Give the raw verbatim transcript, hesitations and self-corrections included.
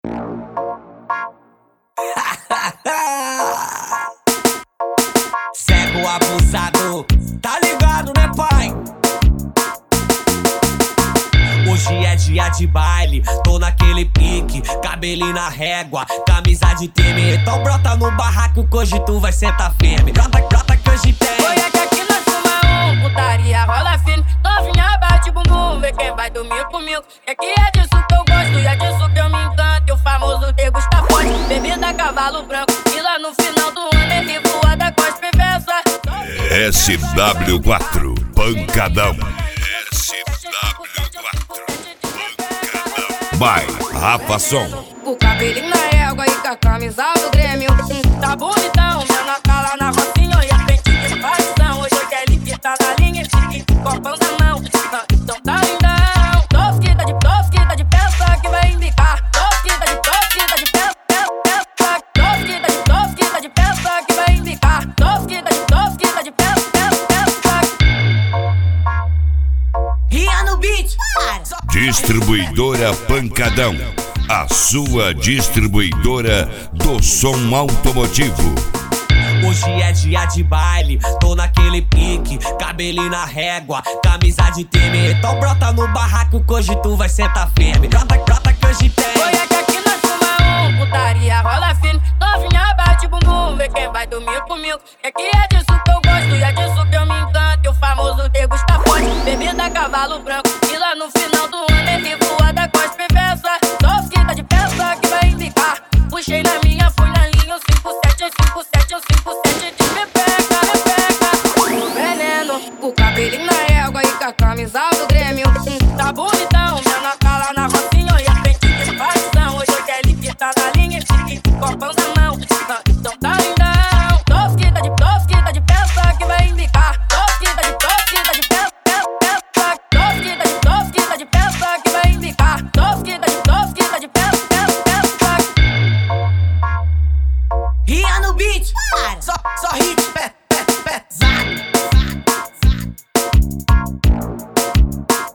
Cego abusado, tá ligado, né, pai? Hoje é dia de baile, tô naquele pique, cabelinho na régua, camisa de time. Então brota no barraco que hoje tu vai sentar firme. Brota, brota que hoje tem. Foi é que aqui nós fuma um, putaria rola fino. Novinha bate bumbum, vê quem vai dormir comigo. É que é disso que eu gosto e é disso que eu me encanto. E o famoso degusta forte, bebida cavalo branco. E lá no final do ano é revoada com as peveças. S W quatro, pancadão. S W quatro, pancadão. Vai, Rafa Som. O cabelinho na égua e com a camisa do Grêmio. Hum, tá bonitão, menor cala na rocinha. E a frente de facção. Hoje eu quero que tá na linha. Chique, copão na mão. Ah, então tá lindão. Tosquita de tosquita de peça que vai indicar. Tosquita de tosquita de peça, peça. Tosquita de tosquita de peça que vai indicar. Tosquita de tosquita de peça, peça. Ria no beat. Distribuidora Pancadão, a sua distribuidora do som automotivo. Hoje é dia de baile, tô naquele pique, cabelinho na régua, camisa de time. Então brota no barraco que hoje tu vai sentar firme. Brota, brota que hoje tem. Foi é que aqui nós fuma um, putaria rola fino. Novinha bate bumbum, vê quem vai dormir comigo. É que é disso que eu gosto e é disso que eu me encanto. E o famoso degusta forte, bebida cavalo branco. E lá no final do ano é revoada com as peveças. Tosquita de peça que vai indicar. Puxei na minha, fui na linha, eu cinco sete, eu cinco sete, eu cinco sete de pepeca, pepeca. Veneno, o cabelinho na égua e com a camisa do Grêmio. Hum, tá bonitão, menor cala na rocinha. E a frente de facção, hoje eu quero que tá na linha. Chique, copão na mão. Ah, então tá lindão. Tosquita de tosquita de peça que vai indicar. Tosquita de tosquita de peça, peça. Tosquita de tosquita de peça que vai indicar. Tosquita de tosquita de peça, peça. Ria no beat. Só, só hit, pé, pé, pesado.